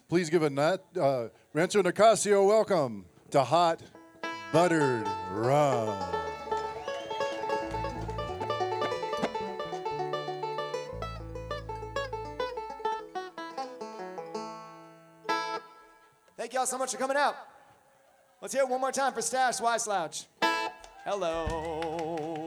Please give Rancho Nicasio welcome to Hot Buttered Rum. Thank y'all so much for coming out. Let's hear it one more time for Stash Weiss Lounge. Hello.